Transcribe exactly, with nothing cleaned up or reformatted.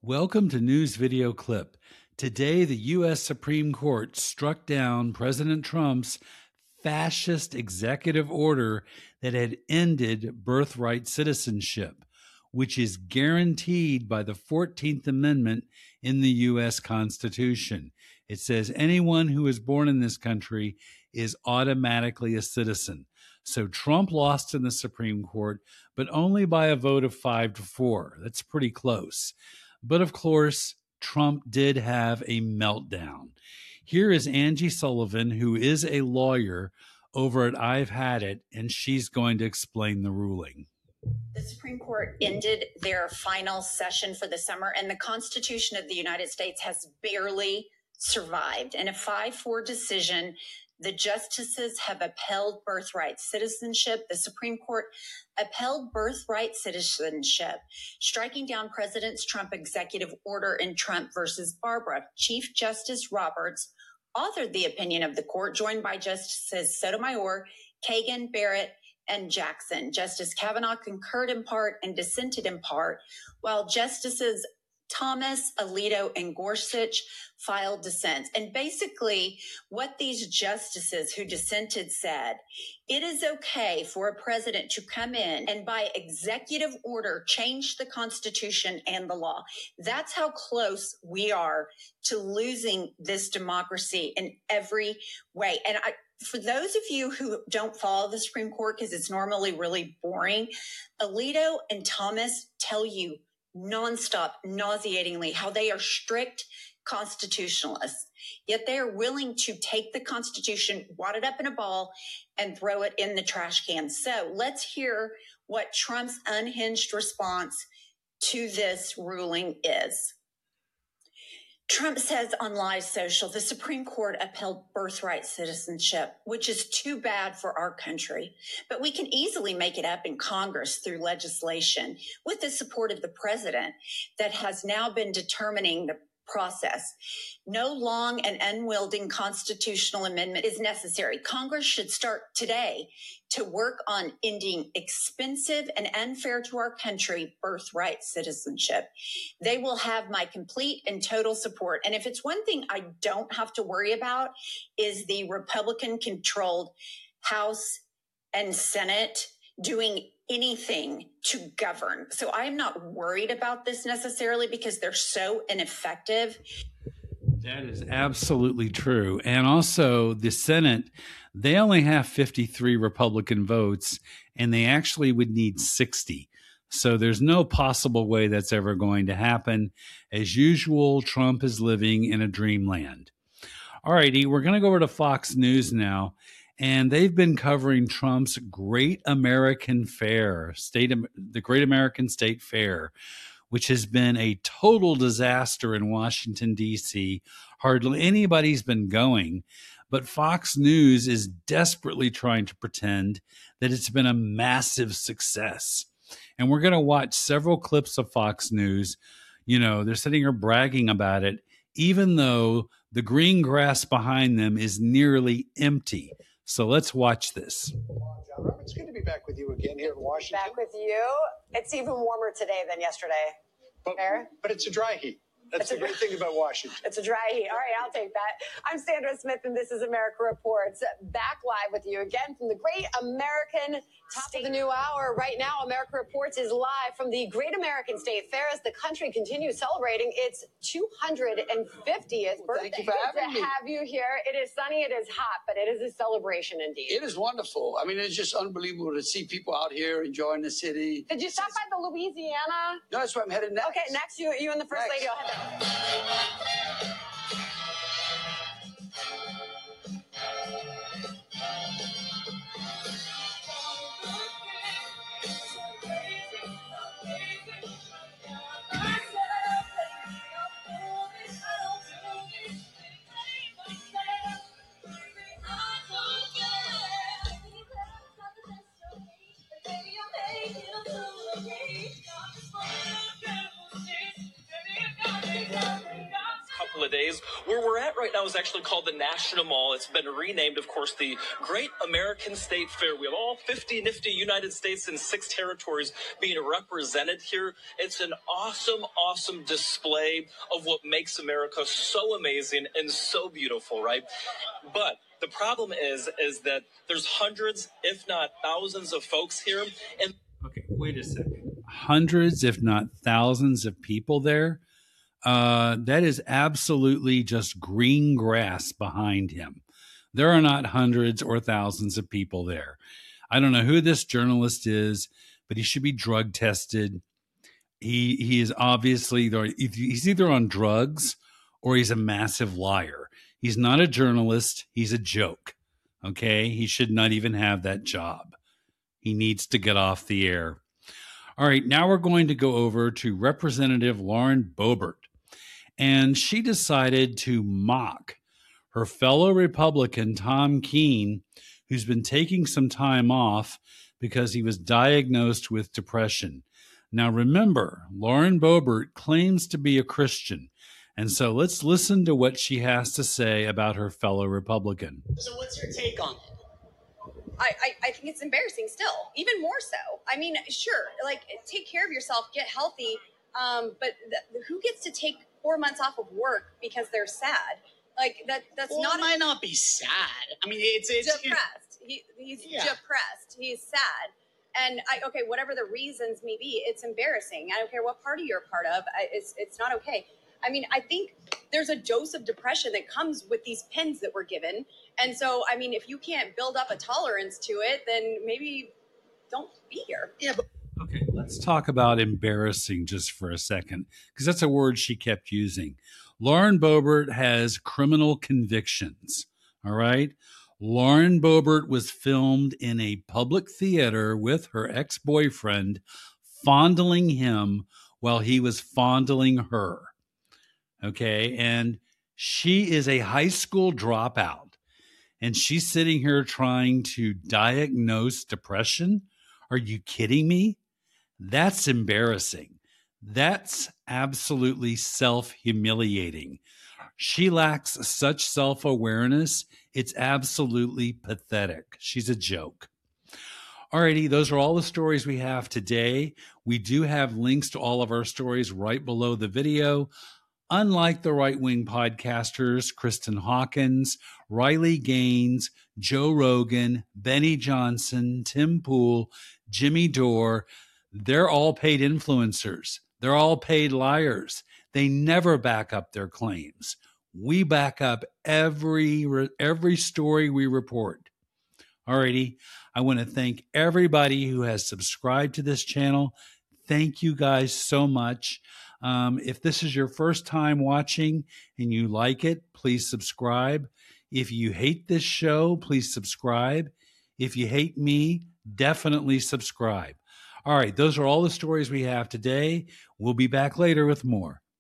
Welcome to News Video Clip. Today, the U S Supreme Court struck down President Trump's fascist executive order that had ended birthright citizenship, which is guaranteed by the fourteenth Amendment in the U S Constitution. It says anyone who is born in this country is automatically a citizen. So Trump lost in the Supreme Court, but only by a vote of five to four. That's pretty close. But of course, Trump did have a meltdown. Here is Angie Sullivan, who is a lawyer over at I've Had It, and she's going to explain the ruling. The Supreme Court ended their final session for the summer, and the Constitution of the United States has barely survived. In a five four decision, the justices have upheld birthright citizenship. The Supreme Court upheld birthright citizenship, striking down President Trump's executive order in Trump versus Barbara. Chief Justice Roberts authored the opinion of the court, joined by Justices Sotomayor, Kagan, Barrett, and Jackson. Justice Kavanaugh concurred in part and dissented in part, while Justices Thomas, Alito, and Gorsuch filed dissents. And basically, what these justices who dissented said, it is okay for a president to come in and by executive order change the Constitution and the law. That's how close we are to losing this democracy in every way. And I, for those of you who don't follow the Supreme Court, because it's normally really boring, Alito and Thomas tell you nonstop, nauseatingly, how they are strict constitutionalists, yet they are willing to take the Constitution, wad it up in a ball, and throw it in the trash can. So let's hear what Trump's unhinged response to this ruling is. Trump says on Live Social, the Supreme Court upheld birthright citizenship, which is too bad for our country. But we can easily make it up in Congress through legislation with the support of the president that has now been determining the process. No long and unwielding constitutional amendment is necessary. Congress should start today to work on ending expensive and unfair to our country birthright citizenship. They will have my complete and total support. And if it's one thing I don't have to worry about is the Republican-controlled House and Senate doing anything to govern. So I am not worried about this necessarily because they're so ineffective. That is absolutely true. And also the Senate, they only have fifty-three Republican votes, and they actually would need sixty. So there's no possible way that's ever going to happen. As usual, Trump is living in a dreamland. All righty, we're going to go over to Fox News now. And they've been covering Trump's Great American Fair, state, the Great American State Fair, which has been a total disaster in Washington, D C. Hardly anybody's been going, but Fox News is desperately trying to pretend that it's been a massive success. And we're going to watch several clips of Fox News. You know, they're sitting here bragging about it, even though the green grass behind them is nearly empty. So let's watch this. John Roberts, good to be back with you again here in Washington. Back with you. It's even warmer today than yesterday. But, Fair? but it's a dry heat. That's the great thing about Washington. It's a dry heat. All right, I'll take that. I'm Sandra Smith, and this is America Reports. Back live with you again from the Great American Top State. Of the new hour. Right now, America Reports is live from the Great American State Fair as the country continues celebrating its two hundred fiftieth birthday. Thank you for having to me. have you here. It is sunny, it is hot, but it is a celebration indeed. It is wonderful. I mean, it's just unbelievable to see people out here enjoying the city. Did you stop by the Louisiana? No, that's where I'm headed next. Okay, next, you, you and the First Next. Lady will head there. couple of days. Where we're at right now is actually called the National Mall. It's been renamed, of course, the Great American State Fair. We have all fifty nifty United States and six territories being represented here. It's an awesome, awesome display of what makes America so amazing and so beautiful, right? But the problem is, is that there's hundreds, if not thousands of folks here. And okay, wait a second. Hundreds, if not thousands of people there. Uh, that is absolutely just green grass behind him. There are not hundreds or thousands of people there. I don't know who this journalist is, but he should be drug tested. He he is obviously, he's either on drugs or he's a massive liar. He's not a journalist. He's a joke. Okay? He should not even have that job. He needs to get off the air. All right, now we're going to go over to Representative Lauren Boebert. And she decided to mock her fellow Republican, Tom Keene, who's been taking some time off because he was diagnosed with depression. Now, remember, Lauren Boebert claims to be a Christian. And so let's listen to what she has to say about her fellow Republican. So what's your take on it? I, I, I think it's embarrassing still, even more so. I mean, sure, like, take care of yourself, get healthy, um, but th- who gets to take four months off of work because they're sad? Like, that that's well, not... It might not be sad. I mean, it's... it's depressed. He, he's yeah. depressed. He's sad. And, I okay, whatever the reasons may be, it's embarrassing. I don't care what party you're a part of. I, it's it's not okay. I mean, I think there's a dose of depression that comes with these pins that we're given. And so, I mean, if you can't build up a tolerance to it, then maybe don't be here. Yeah, but okay, let's talk about embarrassing just for a second, because that's a word she kept using. Lauren Boebert has criminal convictions, all right? Lauren Boebert was filmed in a public theater with her ex-boyfriend, fondling him while he was fondling her. Okay, and she is a high school dropout, and she's sitting here trying to diagnose depression. Are you kidding me? That's embarrassing. That's absolutely self-humiliating. She lacks such self-awareness. It's absolutely pathetic. She's a joke. Alrighty, those are all the stories we have today. We do have links to all of our stories right below the video. Unlike the right-wing podcasters, Kristen Hawkins, Riley Gaines, Joe Rogan, Benny Johnson, Tim Pool, Jimmy Dore, they're all paid influencers. They're all paid liars. They never back up their claims. We back up every, every story we report. Alrighty, I want to thank everybody who has subscribed to this channel. Thank you guys so much. Um, if this is your first time watching and you like it, please subscribe. If you hate this show, please subscribe. If you hate me, definitely subscribe. All right, those are all the stories we have today. We'll be back later with more.